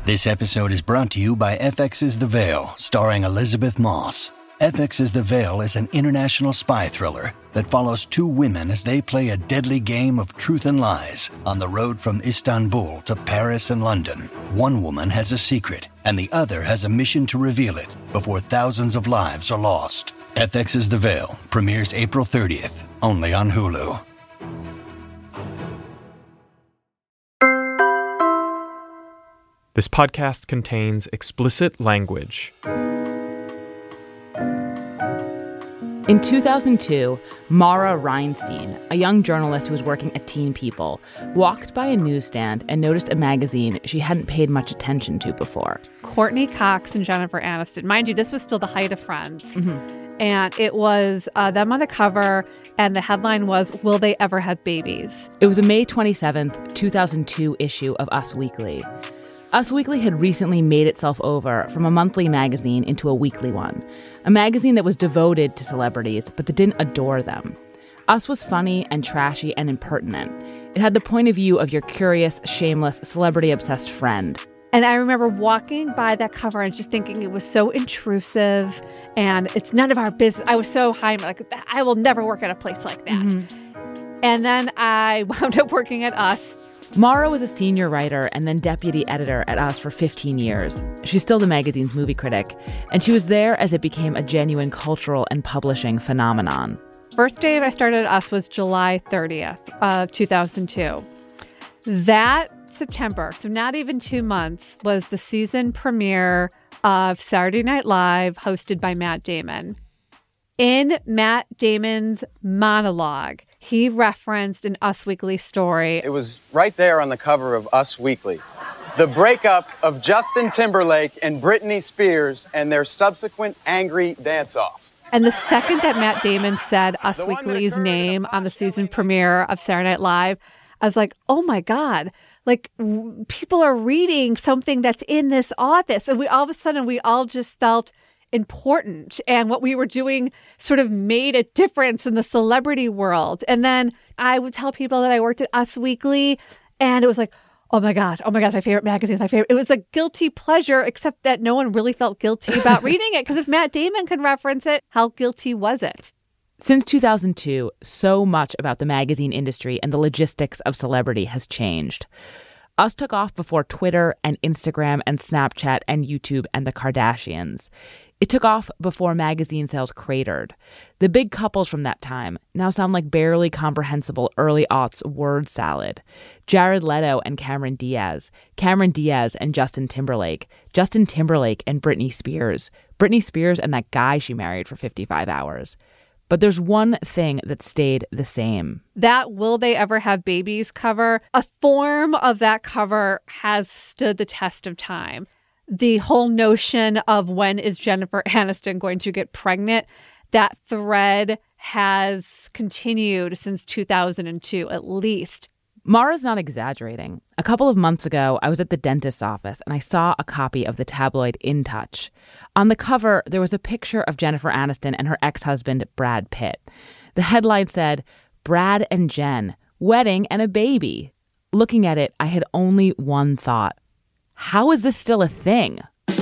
This episode is brought to you by FX's The Veil, starring Elizabeth Moss. FX's The Veil is an international spy thriller that follows two women as they play a deadly game of truth and lies on the road from Istanbul to Paris and London. One woman has a secret, and the other has a mission to reveal it before thousands of lives are lost. FX's The Veil premieres April 30th, only on Hulu. This podcast contains explicit language. In 2002, Mara Reinstein, a young journalist who was working at Teen People, walked by a newsstand and noticed a magazine she hadn't paid much attention to before. Courtney Cox and Jennifer Aniston. Mind you, this was still the height of Friends. Mm-hmm. And it was them on the cover, and the headline was, "Will They Ever Have Babies?" It was a May 27th, 2002 issue of Us Weekly. Us Weekly had recently made itself over from a monthly magazine into a weekly one, a magazine that was devoted to celebrities but that didn't adore them. Us was funny and trashy and impertinent. It had the point of view of your curious, shameless, celebrity-obsessed friend. And I remember walking by that cover and just thinking it was so intrusive and it's none of our business. I was so high, like, I will never work at a place like that. Mm-hmm. And then I wound up working at Us. Mara was a senior writer and then deputy editor at Us for 15 years. She's still the magazine's movie critic, and she was there as it became a genuine cultural and publishing phenomenon. First day I started at Us was July 30th of 2002. That September, so not even 2 months, was the season premiere of Saturday Night Live, hosted by Matt Damon. In Matt Damon's monologue, he referenced an Us Weekly story. It was right there on the cover of Us Weekly. The breakup of Justin Timberlake and Britney Spears and their subsequent angry dance-off. And the second that Matt Damon said Us Weekly's name on the season premiere of Saturday Night Live, I was like, oh my God, like people are reading something that's in this office. And all of a sudden, we all just felt important, and what we were doing sort of made a difference in the celebrity world. And then I would tell people that I worked at Us Weekly, and it was like, oh my God, my favorite magazine, my favorite. It was a guilty pleasure, except that no one really felt guilty about reading it, because if Matt Damon could reference it, how guilty was it? Since 2002, so much about the magazine industry and the logistics of celebrity has changed. Us took off before Twitter and Instagram and Snapchat and YouTube and the Kardashians. It took off before magazine sales cratered. The big couples from that time now sound like barely comprehensible early aughts word salad. Jared Leto and Cameron Diaz and Justin Timberlake and Britney Spears and that guy she married for 55 hours. But there's one thing that stayed the same. That Will They Ever Have Babies cover, a form of that cover has stood the test of time. The whole notion of when is Jennifer Aniston going to get pregnant, that thread has continued since 2002 at least. Mara's not exaggerating. A couple of months ago, I was at the dentist's office and I saw a copy of the tabloid In Touch. On the cover, there was a picture of Jennifer Aniston and her ex-husband, Brad Pitt. The headline said, "Brad and Jen, wedding and a baby." Looking at it, I had only one thought. How is this still a thing?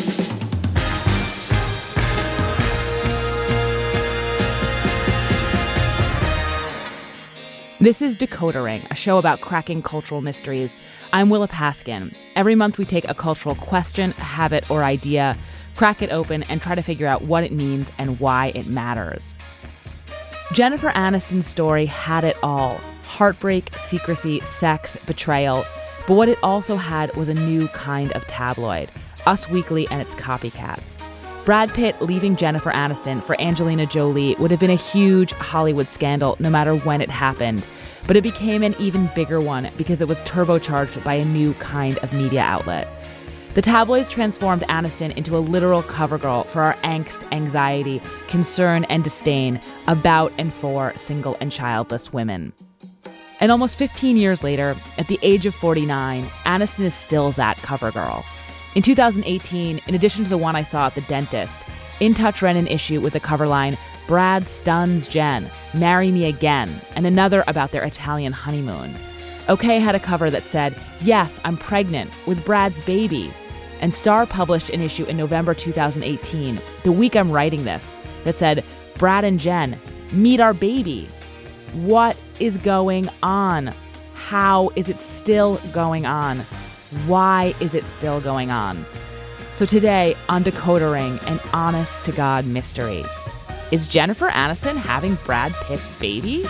This is Decoder Ring, a show about cracking cultural mysteries. I'm Willa Paskin. Every month we take a cultural question, a habit, or idea, crack it open, and try to figure out what it means and why it matters. Jennifer Aniston's story had it all. Heartbreak, secrecy, sex, betrayal. But what it also had was a new kind of tabloid, Us Weekly and its copycats. Brad Pitt leaving Jennifer Aniston for Angelina Jolie would have been a huge Hollywood scandal no matter when it happened, but it became an even bigger one because it was turbocharged by a new kind of media outlet. The tabloids transformed Aniston into a literal cover girl for our angst, anxiety, concern, and disdain about and for single and childless women. And almost 15 years later, at the age of 49, Aniston is still that cover girl. In 2018, in addition to the one I saw at the dentist, In Touch ran an issue with the cover line, "Brad stuns Jen, marry me again," and another about their Italian honeymoon. OK had a cover that said, "Yes, I'm pregnant with Brad's baby." and Star published an issue in November 2018, the week I'm writing this, that said, "Brad and Jen, meet our baby." What is going on? How is it still going on? Why is it still going on? So today on Decoder Ring, an honest-to-God mystery. Is Jennifer Aniston having Brad Pitt's baby?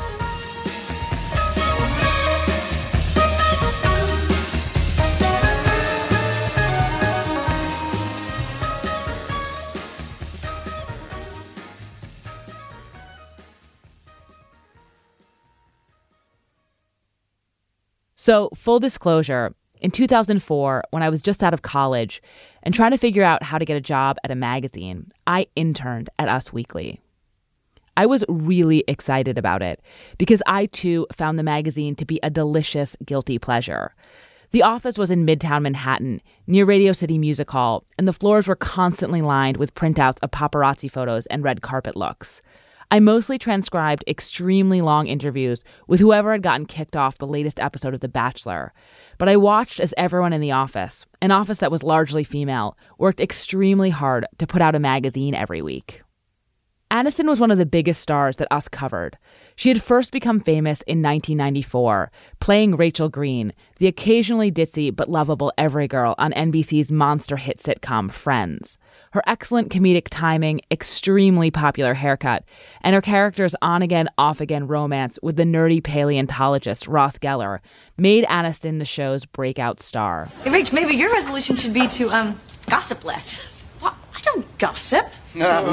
So, full disclosure, in 2004, when I was just out of college and trying to figure out how to get a job at a magazine, I interned at Us Weekly. I was really excited about it because I, too, found the magazine to be a delicious guilty pleasure. The office was in Midtown Manhattan, near Radio City Music Hall, and the floors were constantly lined with printouts of paparazzi photos and red carpet looks. I mostly transcribed extremely long interviews with whoever had gotten kicked off the latest episode of The Bachelor. But I watched as everyone in the office, an office that was largely female, worked extremely hard to put out a magazine every week. Aniston was one of the biggest stars that Us covered. She had first become famous in 1994, playing Rachel Green, the occasionally ditzy but lovable every girl on NBC's monster hit sitcom Friends. Her excellent comedic timing, extremely popular haircut, and her character's on-again, off-again romance with the nerdy paleontologist Ross Geller made Aniston the show's breakout star. Hey, Rach, maybe your resolution should be to, gossip less. What? I don't gossip. Well,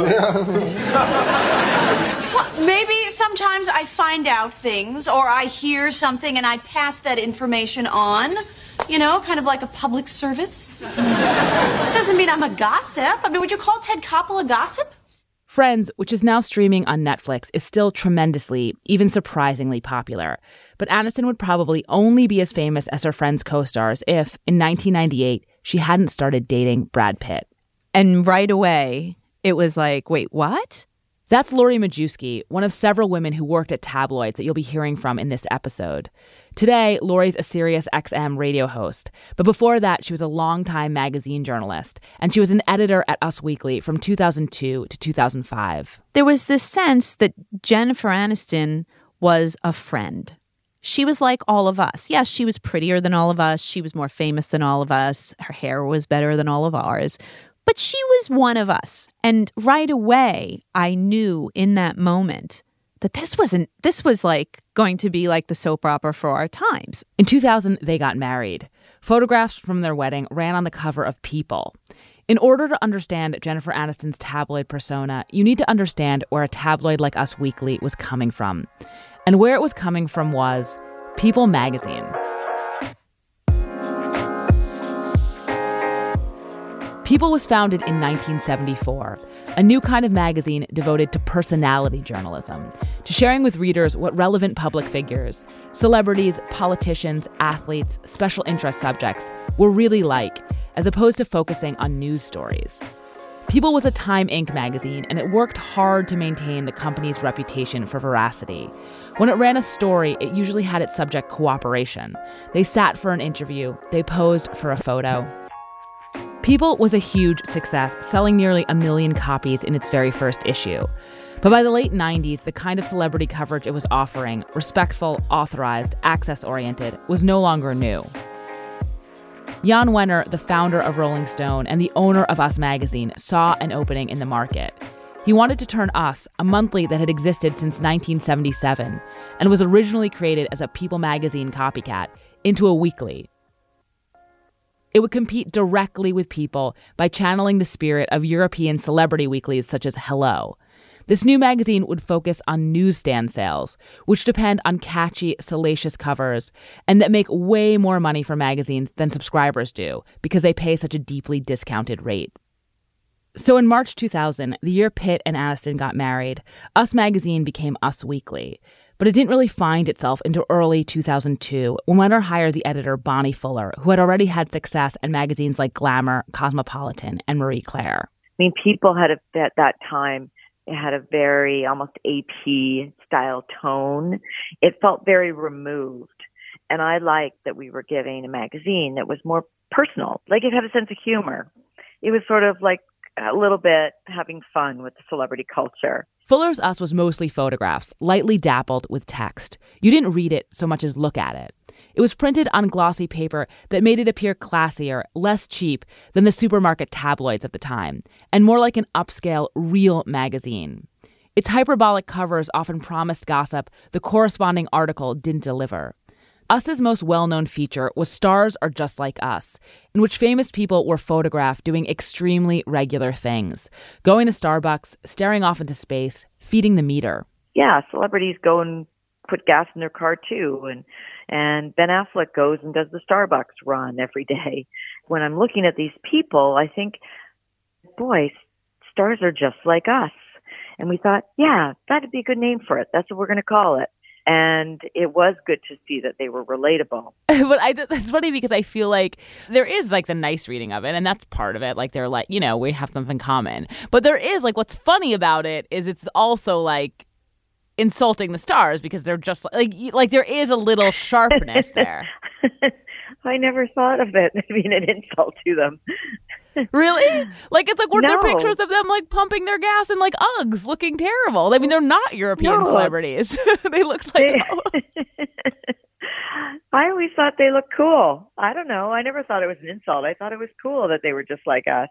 maybe sometimes I find out things or I hear something and I pass that information on. You know, kind of like a public service. Doesn't mean I'm a gossip. I mean, would you call Ted Koppel a gossip? Friends, which is now streaming on Netflix, is still tremendously, even surprisingly popular. But Aniston would probably only be as famous as her Friends co-stars if, in 1998, she hadn't started dating Brad Pitt. And right away, it was like, wait, what? That's Lori Majewski, one of several women who worked at tabloids that you'll be hearing from in this episode. Today, Lori's a Sirius XM radio host, but before that, she was a longtime magazine journalist, and she was an editor at Us Weekly from 2002 to 2005. There was this sense that Jennifer Aniston was a friend. She was like all of us. Yes, she was prettier than all of us. She was more famous than all of us. Her hair was better than all of ours. But she was one of us. And right away, I knew in that moment that this was like going to be like the soap opera for our times. In 2000, they got married. Photographs from their wedding ran on the cover of People. In order to understand Jennifer Aniston's tabloid persona, you need to understand where a tabloid like Us Weekly was coming from. And where it was coming from was People magazine. People was founded in 1974, a new kind of magazine devoted to personality journalism, to sharing with readers what relevant public figures, celebrities, politicians, athletes, special interest subjects were really like, as opposed to focusing on news stories. People was a Time Inc. magazine, and it worked hard to maintain the company's reputation for veracity. When it ran a story, it usually had its subject cooperation. They sat for an interview, they posed for a photo. People was a huge success, selling nearly 1 million copies in its very first issue. But by the late 90s, the kind of celebrity coverage it was offering, respectful, authorized, access-oriented, was no longer new. Jan Wenner, the founder of Rolling Stone and the owner of Us Magazine, saw an opening in the market. He wanted to turn Us, a monthly that had existed since 1977 and was originally created as a People magazine copycat, into a weekly. It would compete directly with People by channeling the spirit of European celebrity weeklies such as Hello. This new magazine would focus on newsstand sales, which depend on catchy, salacious covers, and that make way more money for magazines than subscribers do because they pay such a deeply discounted rate. So in March 2000, the year Pitt and Aniston got married, Us Magazine became Us Weekly. But it didn't really find itself until early 2002 when Wenner hired the editor Bonnie Fuller, who had already had success in magazines like Glamour, Cosmopolitan, and Marie Claire. I mean, People had at that time, it had a very almost AP style tone. It felt very removed. And I liked that we were giving a magazine that was more personal, like it had a sense of humor. It was sort of like a little bit having fun with the celebrity culture. Fuller's Us was mostly photographs, lightly dappled with text. You didn't read it so much as look at it. It was printed on glossy paper that made it appear classier, less cheap than the supermarket tabloids of the time, and more like an upscale, real magazine. Its hyperbolic covers often promised gossip the corresponding article didn't deliver. Us's most well-known feature was Stars Are Just Like Us, in which famous people were photographed doing extremely regular things, going to Starbucks, staring off into space, feeding the meter. Yeah, celebrities go and put gas in their car too, and Ben Affleck goes and does the Starbucks run every day. When I'm looking at these people, I think, boy, stars are just like us. And we thought, yeah, that'd be a good name for it. That's what we're going to call it. And it was good to see that they were relatable. But it's funny because I feel like there is like the nice reading of it, and that's part of it. Like they're like, we have something in common. But there is like what's funny about it is it's also like insulting the stars because they're just like there is a little sharpness there. I never thought of it being an insult to them. Really? Like, it's like, were there No. pictures of them, like, pumping their gas in, like, Uggs, looking terrible? I mean, they're not European celebrities. They looked like... I always thought they looked cool. I don't know. I never thought it was an insult. I thought it was cool that they were just like us.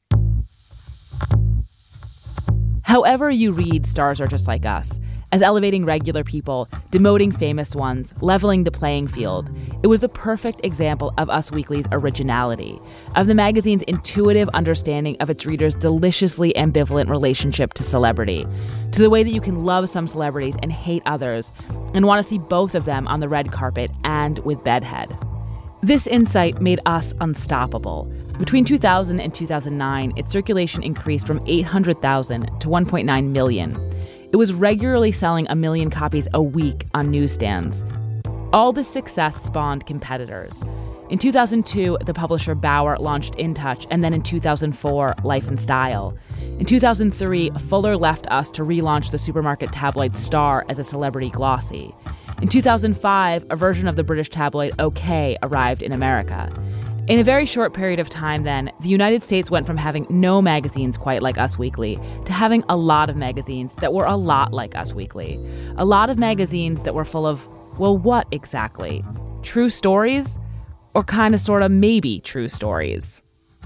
However you read Stars Are Just Like Us, as elevating regular people, demoting famous ones, leveling the playing field, it was the perfect example of Us Weekly's originality, of the magazine's intuitive understanding of its readers' deliciously ambivalent relationship to celebrity, to the way that you can love some celebrities and hate others, and want to see both of them on the red carpet and with bedhead. This insight made Us unstoppable. Between 2000 and 2009, its circulation increased from 800,000 to 1.9 million. It was regularly selling 1 million copies a week on newsstands. All this success spawned competitors. In 2002, the publisher Bauer launched In Touch, and then in 2004, Life and Style. In 2003, Fuller left Us to relaunch the supermarket tabloid Star as a celebrity glossy. In 2005, a version of the British tabloid OK arrived in America. In a very short period of time then, the United States went from having no magazines quite like Us Weekly to having a lot of magazines that were a lot like Us Weekly. A lot of magazines that were full of, well, what exactly? True stories? Or kind of sort of maybe true stories?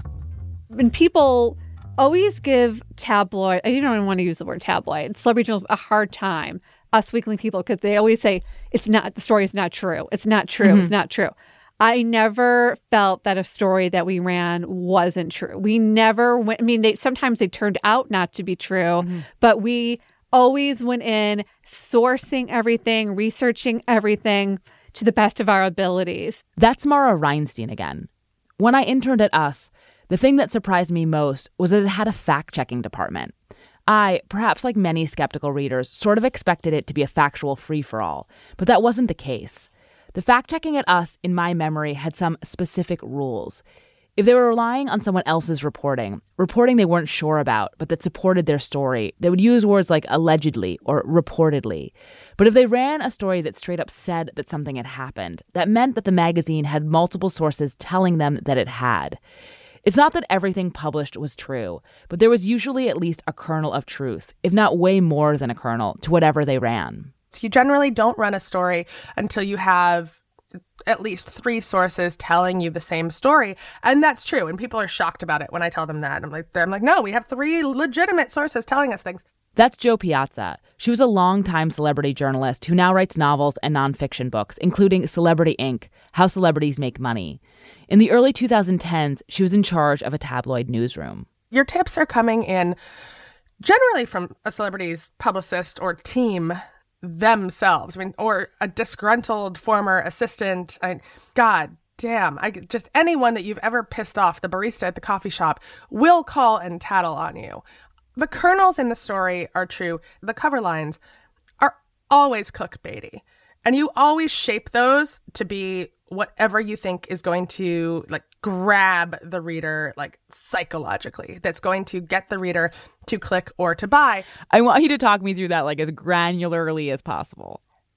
And people always give tabloid, I don't even want to use the word tabloid, celebrity journals a hard time, Us Weekly people, because they always say, the story is not true. It's not true. Mm-hmm. It's not true. I never felt that a story that we ran wasn't true. We never went, sometimes they turned out not to be true, but we always went in sourcing everything, researching everything to the best of our abilities. That's Mara Reinstein again. When I interned at Us, the thing that surprised me most was that it had a fact-checking department. I, perhaps like many skeptical readers, sort of expected it to be a factual free-for-all, but that wasn't the case. The fact-checking at Us, in my memory, had some specific rules. If they were relying on someone else's reporting they weren't sure about, but that supported their story, they would use words like allegedly or reportedly. But if they ran a story that straight up said that something had happened, that meant that the magazine had multiple sources telling them that it had. It's not that everything published was true, but there was usually at least a kernel of truth, if not way more than a kernel, to whatever they ran. You generally don't run a story until you have at least 3 sources telling you the same story. And that's true. And people are shocked about it when I tell them that. I'm like, no, we have 3 legitimate sources telling us things. That's Jo Piazza. She was a longtime celebrity journalist who now writes novels and nonfiction books, including Celebrity Inc., How Celebrities Make Money. In the early 2010s, she was in charge of a tabloid newsroom. Your tips are coming in generally from a celebrity's publicist or team themselves. Or a disgruntled former assistant. God damn, just anyone that you've ever pissed off, the barista at the coffee shop, will call and tattle on you. The kernels in the story are true. The cover lines are always clickbaity. And you always shape those to be whatever you think is going to grab the reader psychologically, that's going to get the reader to click or to buy. I want you to talk me through that as granularly as possible.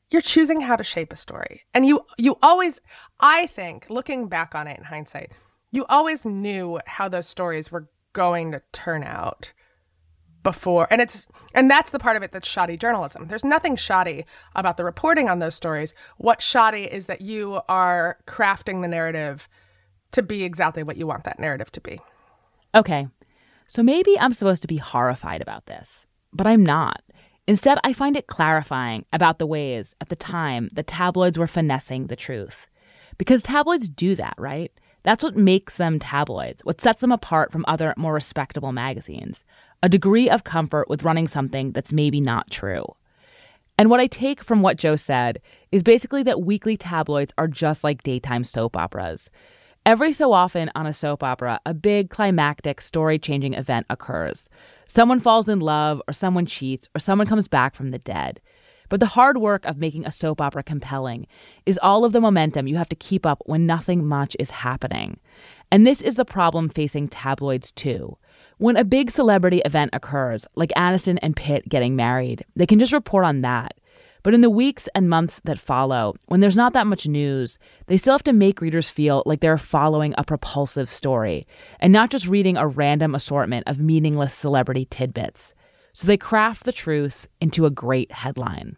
you're choosing how to shape a story. And you always, I think, looking back on it in hindsight, you always knew how those stories were going to turn out before. And that's the part of it that's shoddy journalism. There's nothing shoddy about the reporting on those stories. What's shoddy is that you are crafting the narrative to be exactly what you want that narrative to be. Okay, so maybe I'm supposed to be horrified about this, but I'm not. Instead, I find it clarifying about the ways, at the time, the tabloids were finessing the truth. Because tabloids do that, right? That's what makes them tabloids, what sets them apart from other more respectable magazines. A degree of comfort with running something that's maybe not true. And what I take from what Joe said is basically that weekly tabloids are just like daytime soap operas. Every so often on a soap opera, a big climactic story-changing event occurs. Someone falls in love, or someone cheats, or someone comes back from the dead. But the hard work of making a soap opera compelling is all of the momentum you have to keep up when nothing much is happening. And this is the problem facing tabloids too. When a big celebrity event occurs, like Aniston and Pitt getting married, they can just report on that. But in the weeks and months that follow, when there's not that much news, they still have to make readers feel like they're following a propulsive story and not just reading a random assortment of meaningless celebrity tidbits. So they craft the truth into a great headline.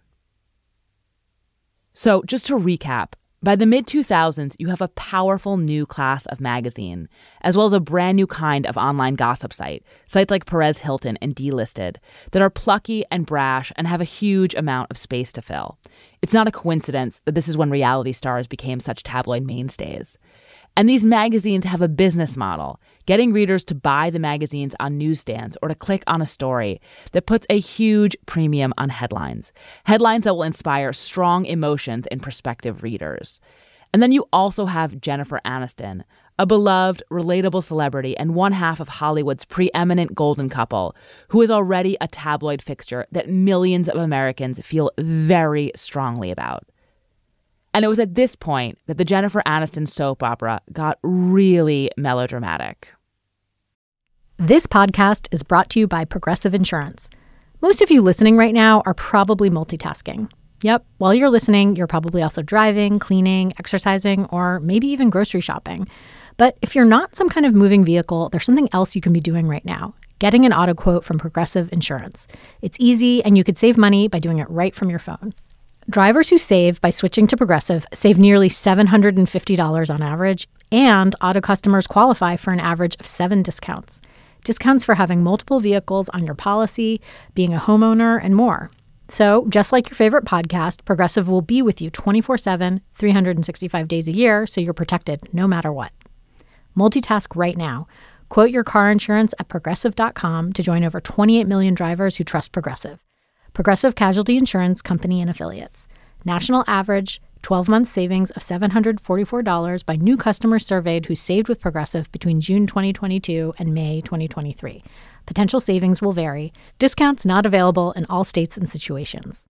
So just to recap, by the mid-2000s, you have a powerful new class of magazine, as well as a brand new kind of online gossip site, sites like Perez Hilton and Delisted, that are plucky and brash and have a huge amount of space to fill. It's not a coincidence that this is when reality stars became such tabloid mainstays. And these magazines have a business model, getting readers to buy the magazines on newsstands or to click on a story that puts a huge premium on headlines. Headlines that will inspire strong emotions in prospective readers. And then you also have Jennifer Aniston, a beloved, relatable celebrity and one half of Hollywood's preeminent golden couple, who is already a tabloid fixture that millions of Americans feel very strongly about. And it was at this point that the Jennifer Aniston soap opera got really melodramatic. This podcast is brought to you by Progressive Insurance. Most of you listening right now are probably multitasking. Yep, while you're listening, you're probably also driving, cleaning, exercising, or maybe even grocery shopping. But if you're not some kind of moving vehicle, there's something else you can be doing right now. Getting an auto quote from Progressive Insurance. It's easy, and you could save money by doing it right from your phone. Drivers who save by switching to Progressive save nearly $750 on average, and auto customers qualify for an average of 7 discounts. Discounts for having multiple vehicles on your policy, being a homeowner, and more. So, just like your favorite podcast, Progressive will be with you 24/7, 365 days a year, so you're protected no matter what. Multitask right now. Quote your car insurance at Progressive.com to join over 28 million drivers who trust Progressive. Progressive Casualty Insurance Company and Affiliates. National average 12-month savings of $744 by new customers surveyed who saved with Progressive between June 2022 and May 2023. Potential savings will vary. Discounts not available in all states and situations.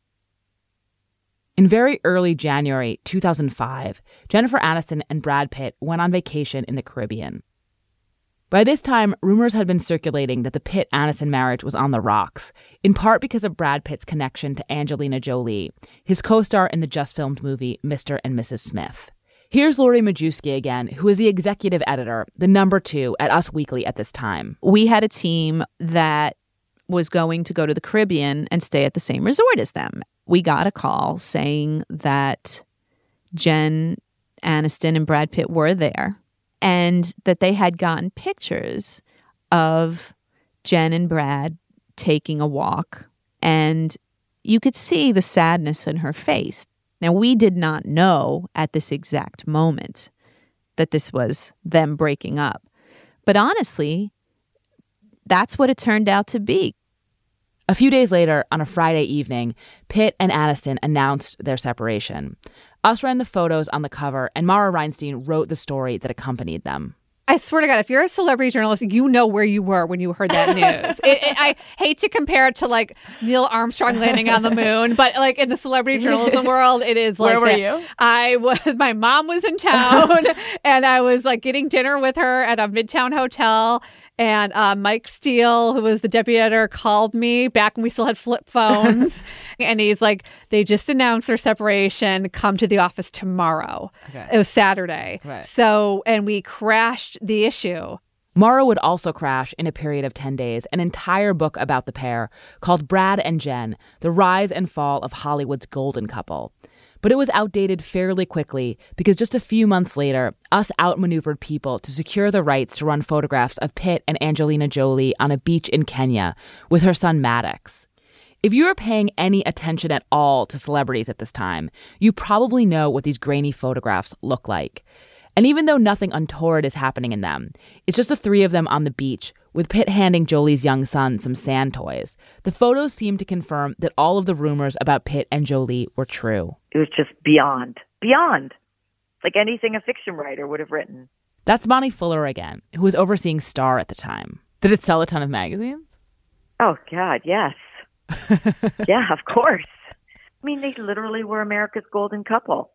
In very early January 2005, Jennifer Aniston and Brad Pitt went on vacation in the Caribbean. By this time, rumors had been circulating that the Pitt-Aniston marriage was on the rocks, in part because of Brad Pitt's connection to Angelina Jolie, his co-star in the just-filmed movie Mr. and Mrs. Smith. Here's Lori Majewski again, who is the executive editor, the number 2 at Us Weekly at this time. We had a team that was going to go to the Caribbean and stay at the same resort as them. We got a call saying that Jen Aniston and Brad Pitt were there, and that they had gotten pictures of Jen and Brad taking a walk, and you could see the sadness in her face. Now, we did not know at this exact moment that this was them breaking up. But honestly, that's what it turned out to be. A few days later, on a Friday evening, Pitt and Aniston announced their separation. Us ran the photos on the cover, and Mara Reinstein wrote the story that accompanied them. I swear to God, if you're a celebrity journalist, you know where you were when you heard that news. I hate to compare it to like Neil Armstrong landing on the moon, but like in the celebrity journalism world, it is like Where were you? My mom was in town and I was like getting dinner with her at a Midtown hotel. And Mike Steele, who was the deputy editor, called me back when we still had flip phones. And he's like, they just announced their separation. Come to the office tomorrow. Okay. It was Saturday. Right. So, and we crashed the issue. Mara would also crash in a period of 10 days an entire book about the pair called Brad and Jen, The Rise and Fall of Hollywood's Golden Couple. But it was outdated fairly quickly because just a few months later, Us outmaneuvered People to secure the rights to run photographs of Pitt and Angelina Jolie on a beach in Kenya with her son Maddox. If you are paying any attention at all to celebrities at this time, you probably know what these grainy photographs look like. And even though nothing untoward is happening in them, it's just the three of them on the beach, with Pitt handing Jolie's young son some sand toys. The photos seem to confirm that all of the rumors about Pitt and Jolie were true. It was just beyond. Like anything a fiction writer would have written. That's Bonnie Fuller again, who was overseeing Star at the time. Did it sell a ton of magazines? Oh, God, yes. Yeah, of course. I mean, they literally were America's golden couple.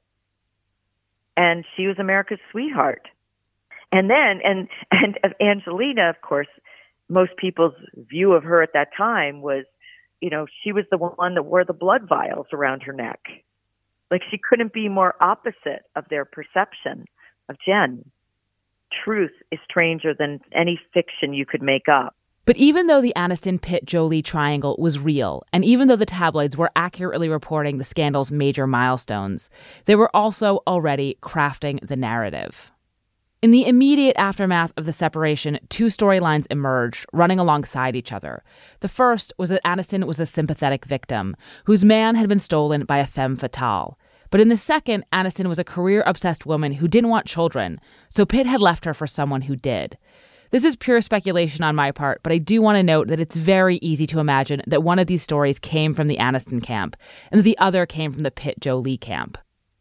And she was America's sweetheart. And then, and Angelina, of course, most people's view of her at that time was, you know, she was the one that wore the blood vials around her neck. Like, she couldn't be more opposite of their perception of Jen. Truth is stranger than any fiction you could make up. But even though the Aniston-Pitt-Jolie triangle was real, and even though the tabloids were accurately reporting the scandal's major milestones, they were also already crafting the narrative. In the immediate aftermath of the separation, two storylines emerged, running alongside each other. The first was that Aniston was a sympathetic victim, whose man had been stolen by a femme fatale. But in the second, Aniston was a career-obsessed woman who didn't want children, so Pitt had left her for someone who did. This is pure speculation on my part, but I do want to note that it's very easy to imagine that one of these stories came from the Aniston camp, and that the other came from the Pitt-Jolie camp.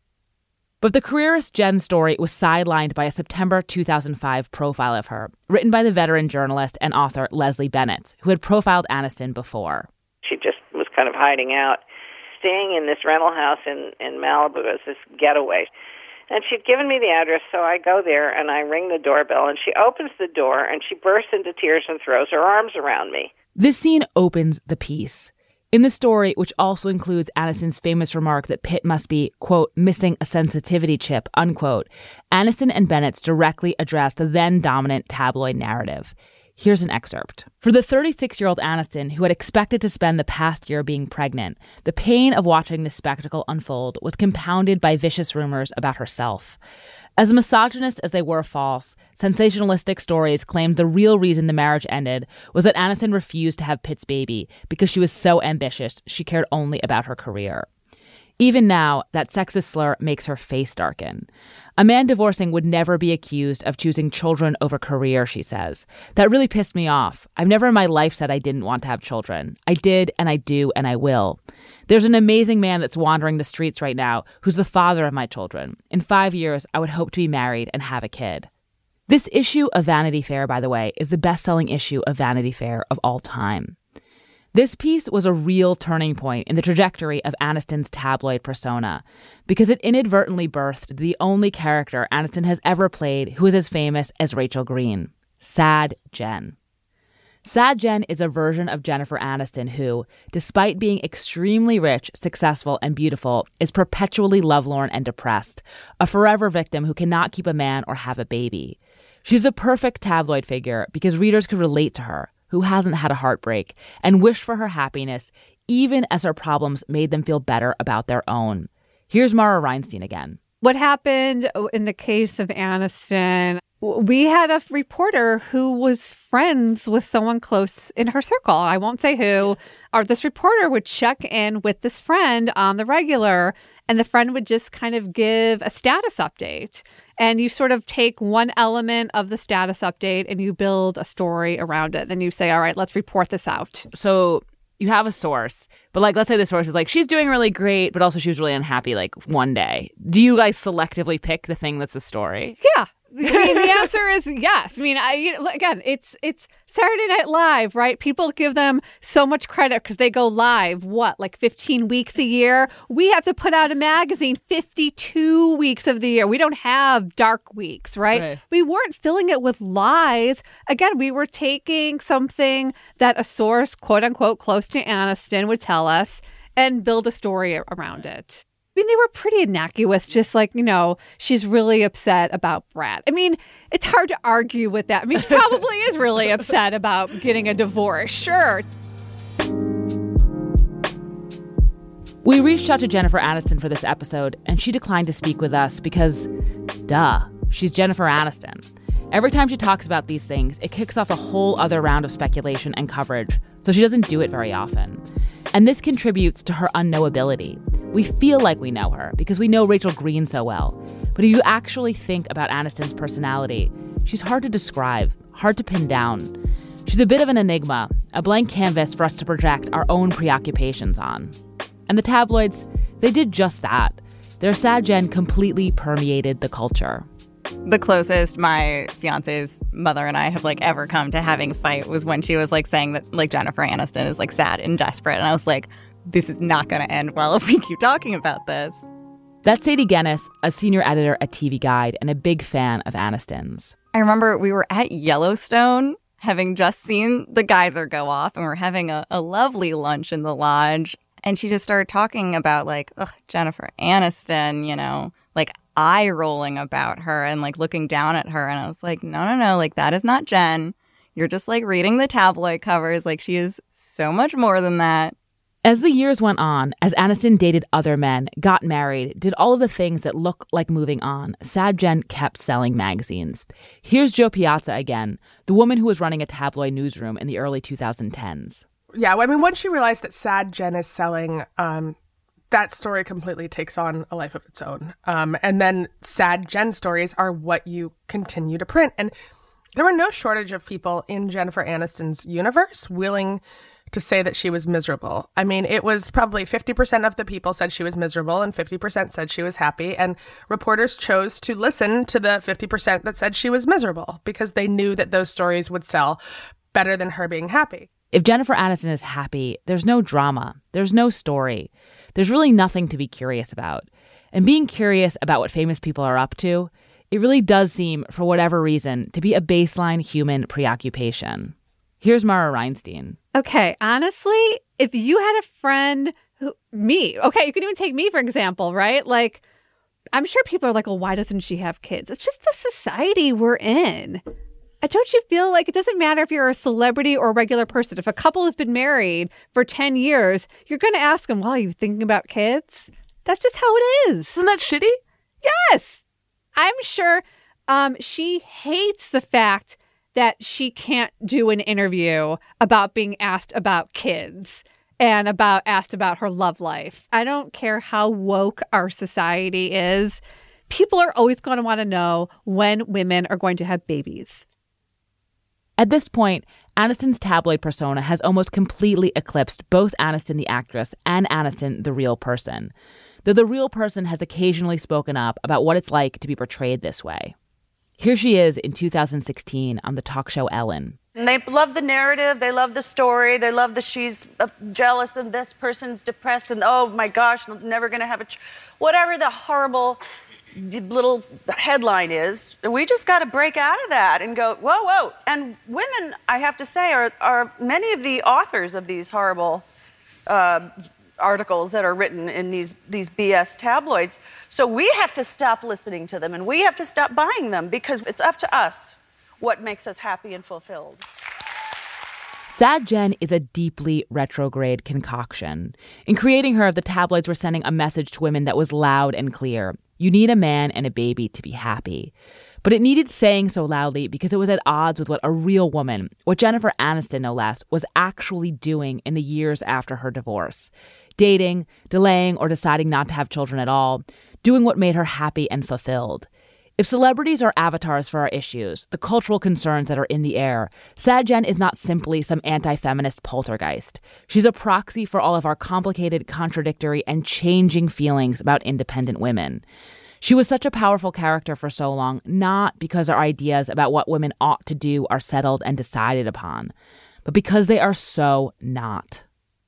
But the careerist Jen story was sidelined by a September 2005 profile of her, written by the veteran journalist and author Leslie Bennett, who had profiled Aniston before. She just was kind of hiding out, staying in this rental house in Malibu as this getaway. And she'd given me the address, so I go there and I ring the doorbell, and she opens the door and she bursts into tears and throws her arms around me. This scene opens the piece. In the story, which also includes Aniston's famous remark that Pitt must be, quote, missing a sensitivity chip, unquote, Aniston and Bennett directly address the then-dominant tabloid narrative. Here's an excerpt. For the 36-year-old Aniston, who had expected to spend the past year being pregnant, the pain of watching this spectacle unfold was compounded by vicious rumors about herself. As misogynist as they were false, sensationalistic stories claimed the real reason the marriage ended was that Aniston refused to have Pitt's baby because she was so ambitious she cared only about her career. Even now, that sexist slur makes her face darken. A man divorcing would never be accused of choosing children over career, she says. That really pissed me off. I've never in my life said I didn't want to have children. I did, and I do, and I will. There's an amazing man that's wandering the streets right now who's the father of my children. In 5 years, I would hope to be married and have a kid. This issue of Vanity Fair, by the way, is the best-selling issue of Vanity Fair of all time. This piece was a real turning point in the trajectory of Aniston's tabloid persona because it inadvertently birthed the only character Aniston has ever played who is as famous as Rachel Green, Sad Jen. Sad Jen is a version of Jennifer Aniston who, despite being extremely rich, successful, and beautiful, is perpetually lovelorn and depressed, a forever victim who cannot keep a man or have a baby. She's the perfect tabloid figure because readers could relate to her, who hasn't had a heartbreak, and wished for her happiness, even as her problems made them feel better about their own. Here's Mara Reinstein again. What happened in the case of Aniston, we had a reporter who was friends with someone close in her circle. I won't say who. Or this reporter would check in with this friend on the regular, and the friend would just kind of give a status update. And you sort of take one element of the status update and you build a story around it. Then you say, all right, let's report this out. So you have a source, but like, let's say the source is like, she's doing really great, but also she was really unhappy like one day. Do you guys selectively pick the thing that's a story? Yeah. the answer is yes. I mean, again, it's Saturday Night Live, right? People give them so much credit because they go live, like 15 weeks a year? We have to put out a magazine 52 weeks of the year. We don't have dark weeks, right? We weren't filling it with lies. Again, we were taking something that a source, quote unquote, close to Aniston would tell us and build a story around it. I mean, they were pretty innocuous, just like, she's really upset about Brad. I mean, it's hard to argue with that. I mean, she probably is really upset about getting a divorce, sure. We reached out to Jennifer Aniston for this episode, and she declined to speak with us because, she's Jennifer Aniston. Every time she talks about these things, it kicks off a whole other round of speculation and coverage, so she doesn't do it very often. And this contributes to her unknowability. We feel like we know her because we know Rachel Green so well. But if you actually think about Aniston's personality, she's hard to describe, hard to pin down. She's a bit of an enigma, a blank canvas for us to project our own preoccupations on. And the tabloids, they did just that. Their Sad Jen completely permeated the culture. The closest my fiance's mother and I have ever come to having a fight was when she was saying that Jennifer Aniston is sad and desperate. And I was like, this is not going to end well if we keep talking about this. That's Sadie Guinness, a senior editor at TV Guide and a big fan of Aniston's. I remember we were at Yellowstone, having just seen the geyser go off, and we're having a lovely lunch in the lodge. And she just started talking about Jennifer Aniston, eye rolling about her and looking down at her. And I was like, no, that is not Jen. You're just reading the tabloid covers. She is so much more than that. As the years went on, as Aniston dated other men, got married, did all of the things that look like moving on, Sad Jen kept selling magazines. Here's Jo Piazza again, the woman who was running a tabloid newsroom in the early 2010s. Yeah, I mean, once she realized that Sad Jen is selling, that story completely takes on a life of its own. And then Sad Jen stories are what you continue to print. And there were no shortage of people in Jennifer Aniston's universe willing to say that she was miserable. I mean, it was probably 50% of the people said she was miserable and 50% said she was happy. And reporters chose to listen to the 50% that said she was miserable because they knew that those stories would sell better than her being happy. If Jennifer Aniston is happy, there's no drama. There's no story. There's really nothing to be curious about. And being curious about what famous people are up to, it really does seem, for whatever reason, to be a baseline human preoccupation. Here's Mara Reinstein. Okay, honestly, if you had a friend, me, okay, you can even take me, for example, right? I'm sure people are well, why doesn't she have kids? It's just the society we're in. Don't you feel like it doesn't matter if you're a celebrity or a regular person? If a couple has been married for 10 years, you're going to ask them, well, are you thinking about kids? That's just how it is. Isn't that shitty? Yes. I'm sure she hates the fact that she can't do an interview about being asked about kids and asked about her love life. I don't care how woke our society is. People are always going to want to know when women are going to have babies. At this point, Aniston's tabloid persona has almost completely eclipsed both Aniston the actress and Aniston the real person, though the real person has occasionally spoken up about what it's like to be portrayed this way. Here she is in 2016 on the talk show Ellen. And they love the narrative, they love the story, they love that she's jealous and this person's depressed and oh my gosh, never going to have whatever the horrible little headline is. We just got to break out of that and go, whoa. And women, I have to say, are many of the authors of these horrible articles that are written in these BS tabloids. So we have to stop listening to them and we have to stop buying them because it's up to us what makes us happy and fulfilled. Sad Jen is a deeply retrograde concoction. In creating her, the tabloids were sending a message to women that was loud and clear. You need a man and a baby to be happy. But it needed saying so loudly because it was at odds with what a real woman, what Jennifer Aniston no less, was actually doing in the years after her divorce. Dating, delaying, or deciding not to have children at all, doing what made her happy and fulfilled. If celebrities are avatars for our issues, the cultural concerns that are in the air, Sad Jen is not simply some anti-feminist poltergeist. She's a proxy for all of our complicated, contradictory, and changing feelings about independent women. She was such a powerful character for so long, not because our ideas about what women ought to do are settled and decided upon, but because they are so not.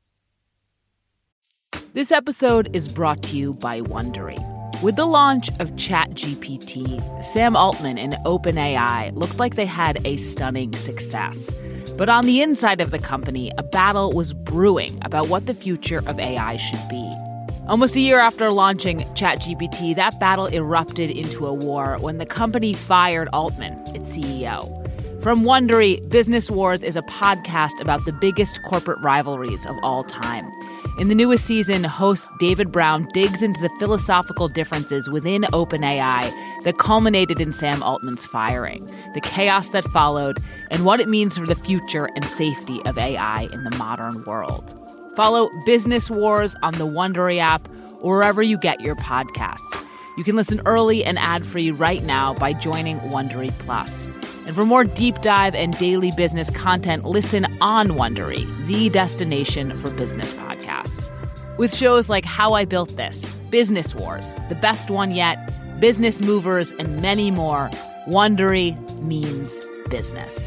This episode is brought to you by Wondery. With the launch of ChatGPT, Sam Altman and OpenAI looked like they had a stunning success. But on the inside of the company, a battle was brewing about what the future of AI should be. Almost a year after launching ChatGPT, that battle erupted into a war when the company fired Altman, its CEO. From Wondery, Business Wars is a podcast about the biggest corporate rivalries of all time. In the newest season, host David Brown digs into the philosophical differences within OpenAI that culminated in Sam Altman's firing, the chaos that followed, and what it means for the future and safety of AI in the modern world. Follow Business Wars on the Wondery app or wherever you get your podcasts. You can listen early and ad-free right now by joining Wondery Plus. And for more deep dive and daily business content, listen on Wondery, the destination for business podcasts. With shows like How I Built This, Business Wars, The Best One Yet, Business Movers, and many more, Wondery means business.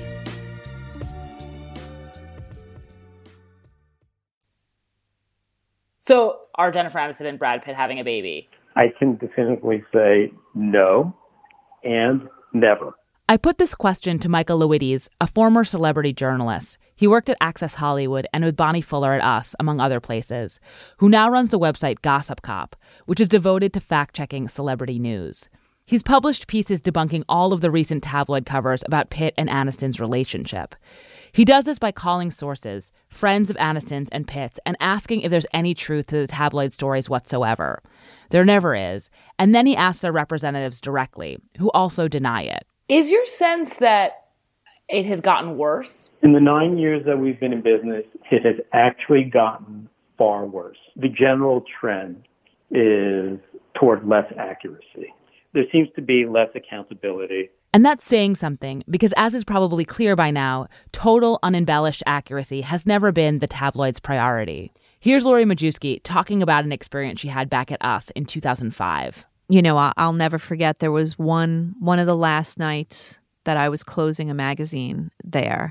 So are Jennifer Aniston and Brad Pitt having a baby? I can definitively say no and never. I put this question to Michael Lowides, a former celebrity journalist. He worked at Access Hollywood and with Bonnie Fuller at Us, among other places, who now runs the website Gossip Cop, which is devoted to fact-checking celebrity news. He's published pieces debunking all of the recent tabloid covers about Pitt and Aniston's relationship. He does this by calling sources, friends of Aniston's and Pitt's, and asking if there's any truth to the tabloid stories whatsoever. There never is. And then he asks their representatives directly, who also deny it. Is your sense that it has gotten worse? In the 9 years that we've been in business, it has actually gotten far worse. The general trend is toward less accuracy. There seems to be less accountability. And that's saying something, because as is probably clear by now, total unembellished accuracy has never been the tabloid's priority. Here's Lori Majewski talking about an experience she had back at Us in 2005. You know, I'll never forget, there was one of the last nights that I was closing a magazine there.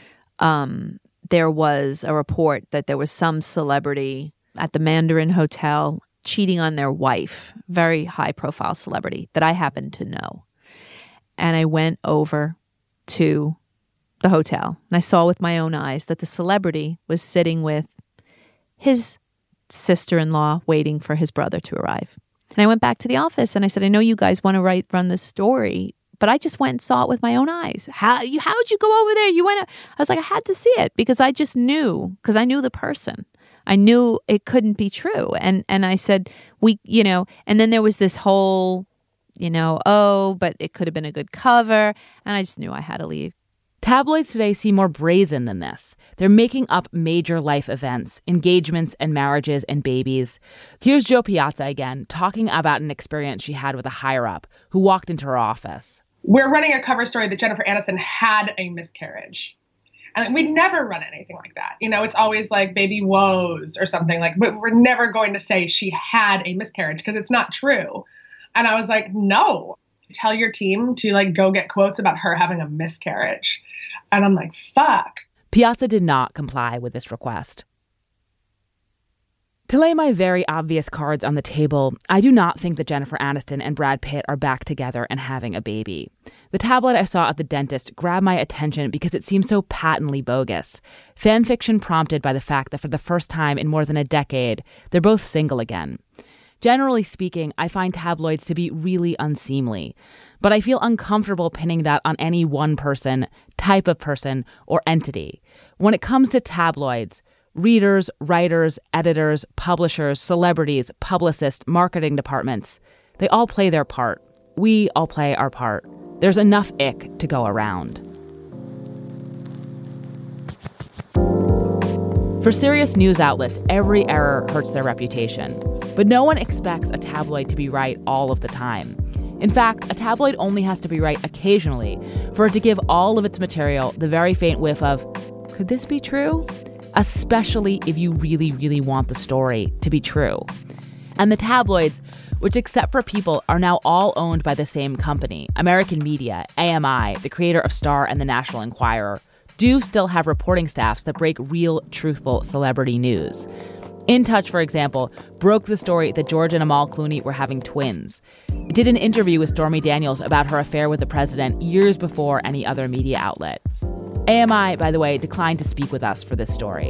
There was a report that there was some celebrity at the Mandarin Hotel cheating on their wife, very high-profile celebrity that I happened to know. And I went over to the hotel, and I saw with my own eyes that the celebrity was sitting with his sister-in-law waiting for his brother to arrive. And I went back to the office and I said, I know you guys want to run this story, but I just went and saw it with my own eyes. How'd you go over there? I was like, I had to see it because I just knew, because I knew the person. I knew it couldn't be true. And I said, and then there was this whole, but it could have been a good cover. And I just knew I had to leave. Tabloids today seem more brazen than this. They're making up major life events, engagements and marriages and babies. Here's Jo Piazza again, talking about an experience she had with a higher-up who walked into her office. We're running a cover story that Jennifer Aniston had a miscarriage. And we'd never run anything like that. It's always like baby woes or something like, but we're never going to say she had a miscarriage because it's not true. And I was like, no, tell your team to go get quotes about her having a miscarriage. And I'm like, fuck. Piazza did not comply with this request. To lay my very obvious cards on the table, I do not think that Jennifer Aniston and Brad Pitt are back together and having a baby. The tabloid I saw at the dentist grabbed my attention because it seemed so patently bogus. Fan fiction prompted by the fact that for the first time in more than a decade, they're both single again. Generally speaking, I find tabloids to be really unseemly, but I feel uncomfortable pinning that on any one person, type of person, or entity. When it comes to tabloids, readers, writers, editors, publishers, celebrities, publicists, marketing departments, they all play their part. We all play our part. There's enough ick to go around. For serious news outlets, every error hurts their reputation. But no one expects a tabloid to be right all of the time. In fact, a tabloid only has to be right occasionally for it to give all of its material the very faint whiff of, could this be true? Especially if you really, really want the story to be true. And the tabloids, which, except for People, are now all owned by the same company, American Media, AMI, the creator of Star and the National Enquirer, do still have reporting staffs that break real, truthful celebrity news. In Touch, for example, broke the story that George and Amal Clooney were having twins. It did an interview with Stormy Daniels about her affair with the president years before any other media outlet. AMI, by the way, declined to speak with us for this story.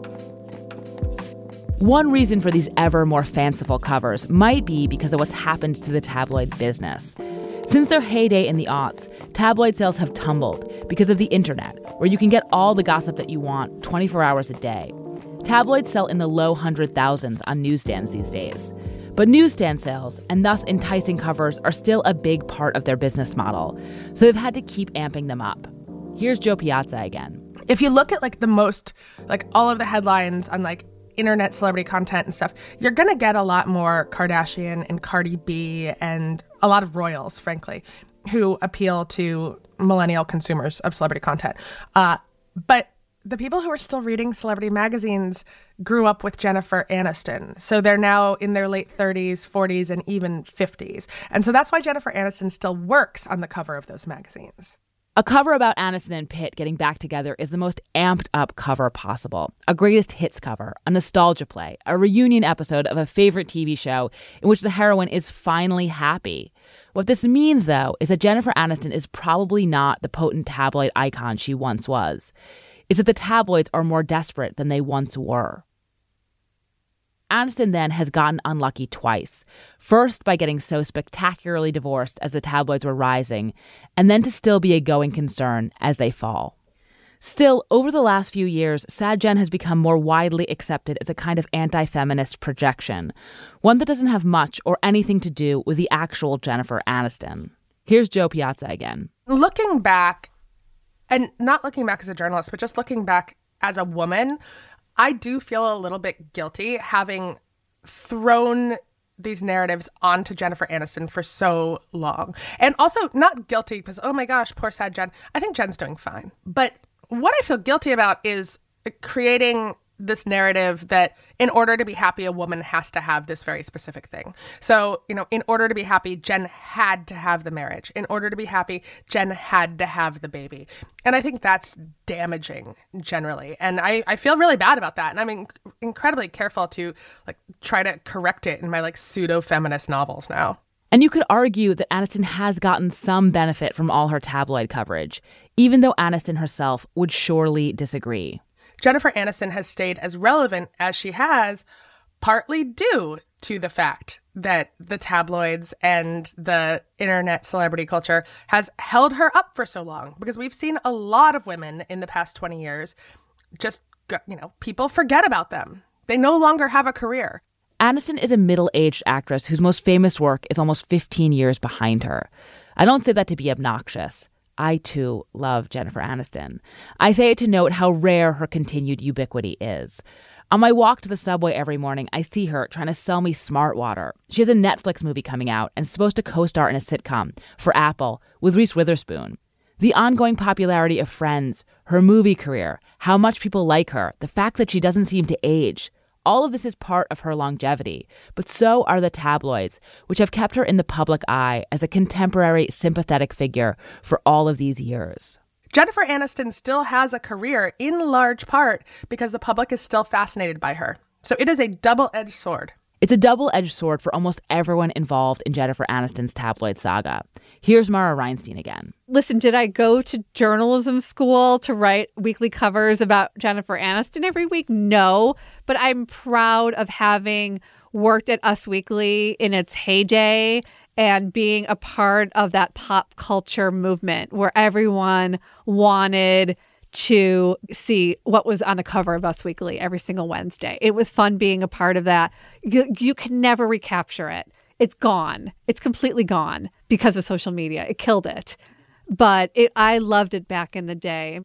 One reason for these ever more fanciful covers might be because of what's happened to the tabloid business. Since their heyday in the aughts, tabloid sales have tumbled because of the internet, where you can get all the gossip that you want 24 hours a day. Tabloids sell in the low 100,000s on newsstands these days. But newsstand sales, and thus enticing covers, are still a big part of their business model, so they've had to keep amping them up. Here's Jo Piazza again. If you look at all of the headlines on internet celebrity content and stuff, you're going to get a lot more Kardashian and Cardi B and a lot of royals, frankly, who appeal to millennial consumers of celebrity content. But the people who are still reading celebrity magazines grew up with Jennifer Aniston. So they're now in their late 30s, 40s, and even 50s. And so that's why Jennifer Aniston still works on the cover of those magazines. A cover about Aniston and Pitt getting back together is the most amped up cover possible. A greatest hits cover, a nostalgia play, a reunion episode of a favorite TV show in which the heroine is finally happy. What this means, though, is that Jennifer Aniston is probably not the potent tabloid icon she once was. It's that the tabloids are more desperate than they once were. Aniston then has gotten unlucky twice. First, by getting so spectacularly divorced as the tabloids were rising, and then to still be a going concern as they fall. Still, over the last few years, Sad Jen has become more widely accepted as a kind of anti-feminist projection, one that doesn't have much or anything to do with the actual Jennifer Aniston. Here's Jo Piazza again. Looking back, and not looking back as a journalist, but just looking back as a woman, I do feel a little bit guilty having thrown these narratives onto Jennifer Aniston for so long. And also not guilty because, oh my gosh, poor sad Jen. I think Jen's doing fine. But what I feel guilty about is creating this narrative that in order to be happy, a woman has to have this very specific thing. So, in order to be happy, Jen had to have the marriage. In order to be happy, Jen had to have the baby. And I think that's damaging generally. And I feel really bad about that. And I'm incredibly careful to try to correct it in my pseudo-feminist novels now. And you could argue that Aniston has gotten some benefit from all her tabloid coverage, even though Aniston herself would surely disagree. Jennifer Aniston has stayed as relevant as she has, partly due to the fact that the tabloids and the internet celebrity culture has held her up for so long. Because we've seen a lot of women in the past 20 years just, people forget about them. They no longer have a career. Aniston is a middle-aged actress whose most famous work is almost 15 years behind her. I don't say that to be obnoxious. I, too, love Jennifer Aniston. I say it to note how rare her continued ubiquity is. On my walk to the subway every morning, I see her trying to sell me Smart Water. She has a Netflix movie coming out and is supposed to co-star in a sitcom for Apple with Reese Witherspoon. The ongoing popularity of Friends, her movie career, how much people like her, the fact that she doesn't seem to age, all of this is part of her longevity, but so are the tabloids, which have kept her in the public eye as a contemporary, sympathetic figure for all of these years. Jennifer Aniston still has a career in large part because the public is still fascinated by her. So it is a double-edged sword. It's a double-edged sword for almost everyone involved in Jennifer Aniston's tabloid saga. Here's Mara Reinstein again. Listen, did I go to journalism school to write weekly covers about Jennifer Aniston every week? No, but I'm proud of having worked at Us Weekly in its heyday and being a part of that pop culture movement where everyone wanted to see what was on the cover of Us Weekly every single Wednesday. It was fun being a part of that. You can never recapture it. It's gone. It's completely gone because of social media. It killed it. But I loved it back in the day.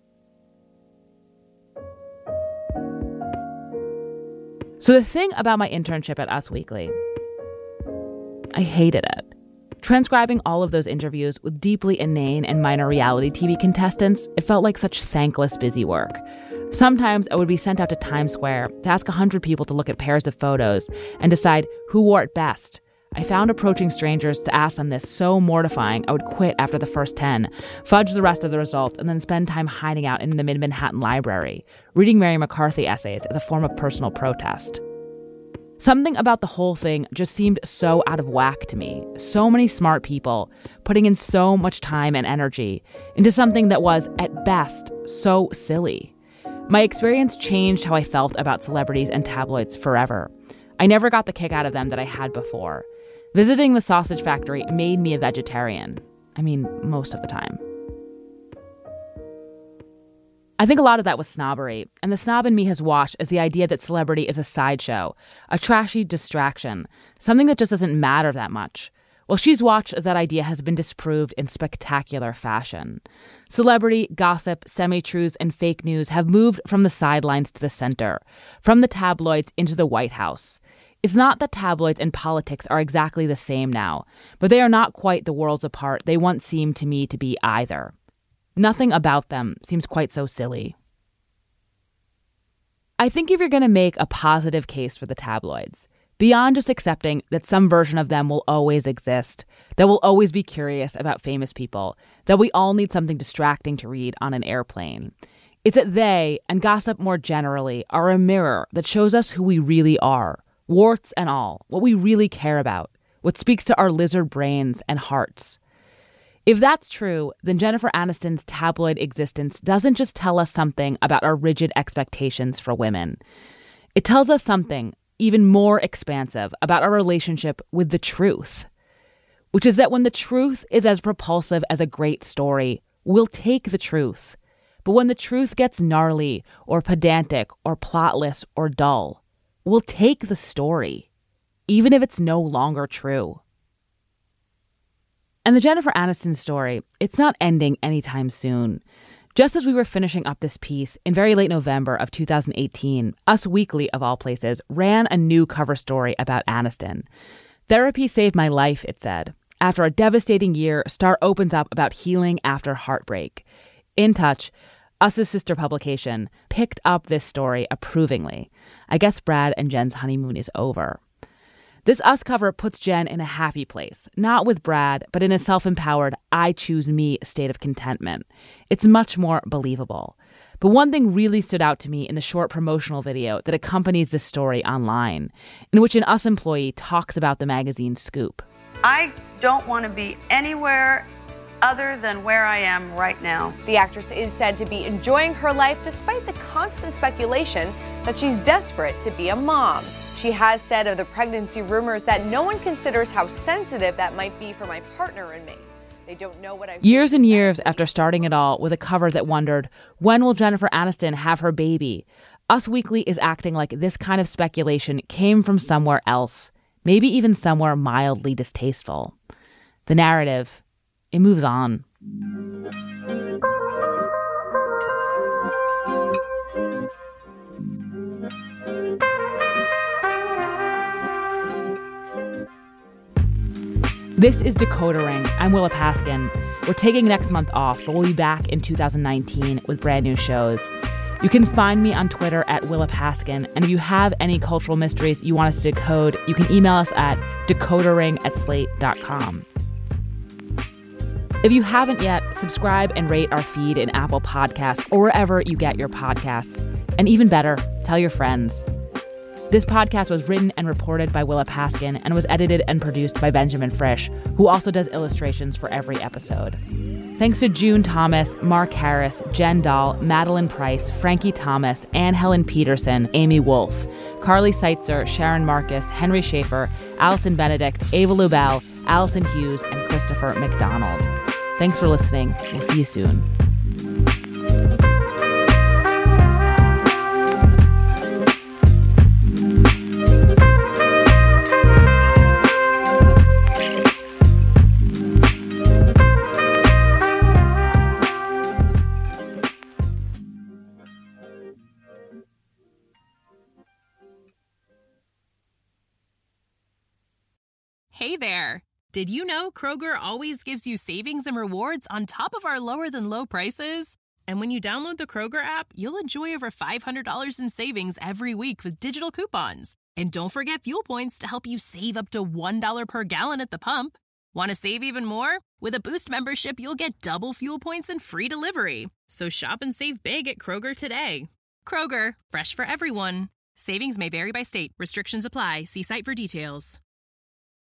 So the thing about my internship at Us Weekly, I hated it. Transcribing all of those interviews with deeply inane and minor reality TV contestants, it felt like such thankless busy work. Sometimes I would be sent out to Times Square to ask 100 people to look at pairs of photos and decide who wore it best. I found approaching strangers to ask them this so mortifying I would quit after the first 10, fudge the rest of the results, and then spend time hiding out in the Mid-Manhattan library, reading Mary McCarthy essays as a form of personal protest. Something about the whole thing just seemed so out of whack to me. So many smart people putting in so much time and energy into something that was, at best, so silly. My experience changed how I felt about celebrities and tabloids forever. I never got the kick out of them that I had before. Visiting the sausage factory made me a vegetarian. I mean, most of the time. I think a lot of that was snobbery, and the snob in me has watched as the idea that celebrity is a sideshow, a trashy distraction, something that just doesn't matter that much. Well, she's watched as that idea has been disproved in spectacular fashion. Celebrity, gossip, semi-truths, and fake news have moved from the sidelines to the center, from the tabloids into the White House. It's not that tabloids and politics are exactly the same now, but they are not quite the worlds apart they once seemed to me to be either. Nothing about them seems quite so silly. I think if you're going to make a positive case for the tabloids, beyond just accepting that some version of them will always exist, that will always be curious about famous people, that we all need something distracting to read on an airplane, it's that they, and gossip more generally, are a mirror that shows us who we really are, warts and all, what we really care about, what speaks to our lizard brains and hearts. If that's true, then Jennifer Aniston's tabloid existence doesn't just tell us something about our rigid expectations for women. It tells us something even more expansive about our relationship with the truth, which is that when the truth is as propulsive as a great story, we'll take the truth. But when the truth gets gnarly or pedantic or plotless or dull, we'll take the story, even if it's no longer true. And the Jennifer Aniston story, it's not ending anytime soon. Just as we were finishing up this piece, in very late November of 2018, Us Weekly, of all places, ran a new cover story about Aniston. Therapy saved my life, it said. After a devastating year, Star opens up about healing after heartbreak. In Touch, Us's sister publication, picked up this story approvingly. I guess Brad and Jen's honeymoon is over. This Us cover puts Jen in a happy place, not with Brad, but in a self-empowered, I choose me state of contentment. It's much more believable. But one thing really stood out to me in the short promotional video that accompanies this story online, in which an Us employee talks about the magazine's scoop. I don't want to be anywhere other than where I am right now. The actress is said to be enjoying her life despite the constant speculation that she's desperate to be a mom. She has said of the pregnancy rumors that no one considers how sensitive that might be for my partner and me. They don't know what I've... Years and years after starting it all with a cover that wondered, when will Jennifer Aniston have her baby? Us Weekly is acting like this kind of speculation came from somewhere else, maybe even somewhere mildly distasteful. The narrative, it moves on. This is Decoder Ring. I'm Willa Paskin. We're taking next month off, but we'll be back in 2019 with brand new shows. You can find me on Twitter at Willa Paskin, and if you have any cultural mysteries you want us to decode, you can email us at decoderring@slate.com. If you haven't yet, subscribe and rate our feed in Apple Podcasts or wherever you get your podcasts. And even better, tell your friends. This podcast was written and reported by Willa Paskin and was edited and produced by Benjamin Frisch, who also does illustrations for every episode. Thanks to June Thomas, Mark Harris, Jen Dahl, Madeline Price, Frankie Thomas, Anne Helen Peterson, Amy Wolfe, Carly Seitzer, Sharon Marcus, Henry Schaefer, Allison Benedict, Ava Lubell, Allison Hughes, and Christopher McDonald. Thanks for listening. We'll see you soon. Hey there! Did you know Kroger always gives you savings and rewards on top of our lower-than-low prices? And when you download the Kroger app, you'll enjoy over $500 in savings every week with digital coupons. And don't forget fuel points to help you save up to $1 per gallon at the pump. Want to save even more? With a Boost membership, you'll get double fuel points and free delivery. So shop and save big at Kroger today. Kroger, fresh for everyone. Savings may vary by state. Restrictions apply. See site for details.